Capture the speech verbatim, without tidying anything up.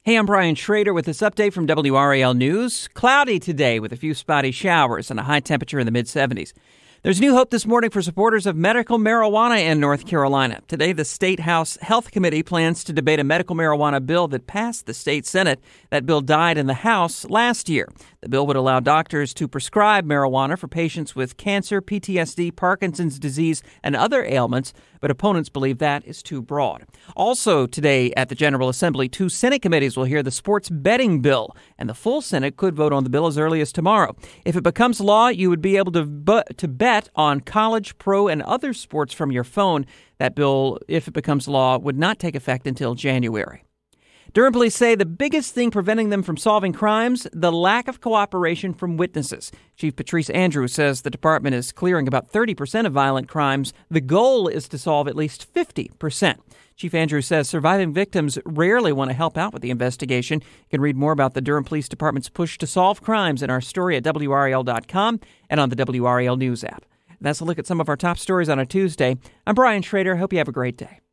Hey, I'm Brian Schrader with this update from W R A L News. Cloudy today with a few spotty showers and a high temperature in the mid seventies. There's new hope this morning for supporters of medical marijuana in North Carolina. Today, the State House Health Committee plans to debate a medical marijuana bill that passed the state Senate. That bill died in the House last year. The bill would allow doctors to prescribe marijuana for patients with cancer, P T S D, Parkinson's disease, and other ailments, but opponents believe that is too broad. Also today at the General Assembly, two Senate committees will hear the sports betting bill, and the full Senate could vote on the bill as early as tomorrow. If it becomes law, you would be able to, bu- to bet on college, pro, and other sports from your phone. That bill, if it becomes law, would not take effect until January. Durham police say the biggest thing preventing them from solving crimes, the lack of cooperation from witnesses. Chief Patrice Andrews says the department is clearing about thirty percent of violent crimes. The goal is to solve at least fifty percent. Chief Andrews says surviving victims rarely want to help out with the investigation. You can read more about the Durham Police Department's push to solve crimes in our story at W R A L dot com and on the W R A L News app. That's a look at some of our top stories on a Tuesday. I'm Brian Schrader. Hope you have a great day.